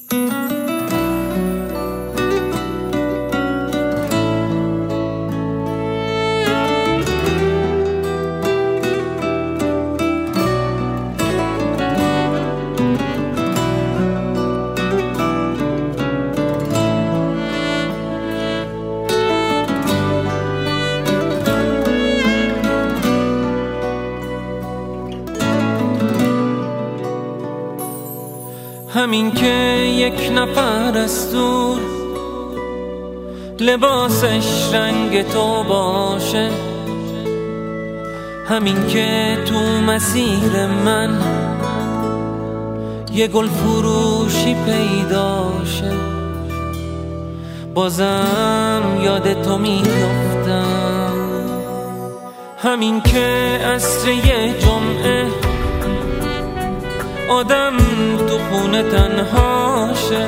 همین که یک نفر از دور لباسش رنگ تو باشه، همین که تو مسیر من یه گل فروشی پیداشه، بازم یاد تو میافتم. همین که عصر یه جمعه آدم تو خونه تنهاشه،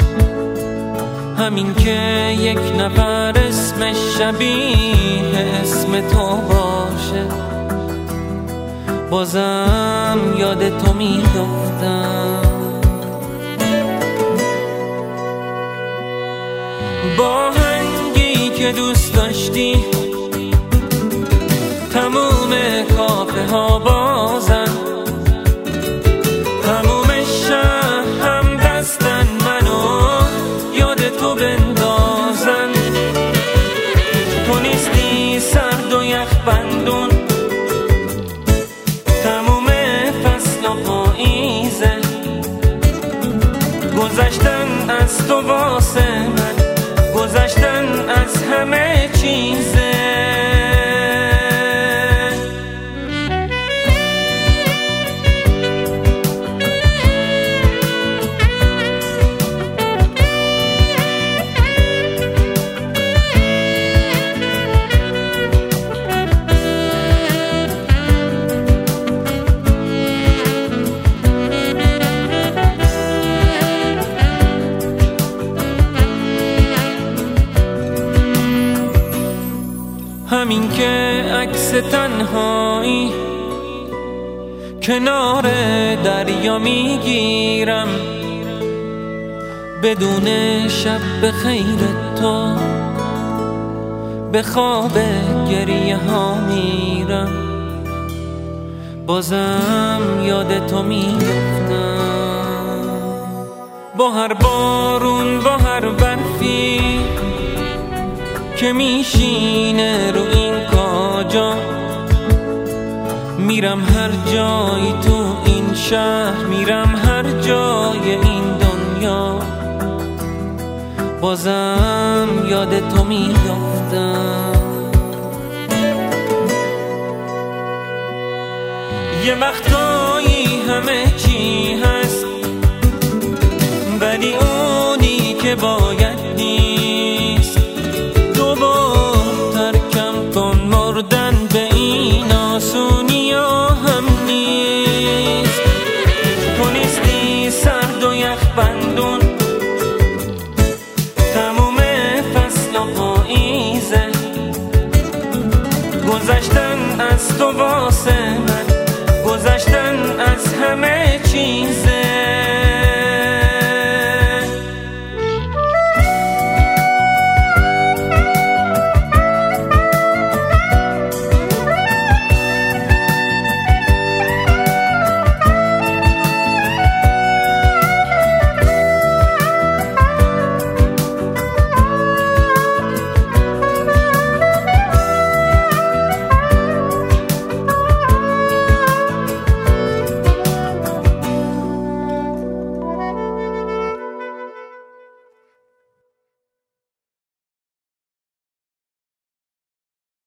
همین که یک نفر اسمش شبیه اسم تو باشه، بازم یاد تو میافتم. با هنگی که دوست داشتی تموم کافه ها بازن، تموم شهر هم دستن منو یاد تو بندازن. تو نیستی سرد و یخ بندون، تموم فصل و پاییزه، گذشتن از تو واسه من، گذشتن از همه چیزه. همین که عکس تنهایی کنار دریا میگیرم، بدون شب بخیر تو به خواب گریه ها میرم، بازم یاد تو میافتم. با هر بارون با هر برفی که میشینه رو این کاجا، میرم هر جایی تو این شهر، میرم هر جای این دنیا، بازم یاد تو میافتم. یه وقتایی همه چی هست ولی اونی که باید نیست. ترکم کن مردن به این آسونی ها هم نیست. تو نیستی سرد و یخ بندون، تموم فصل و پاییزه، گذشتن از تو واسه من، گذشتن از همه چیزه.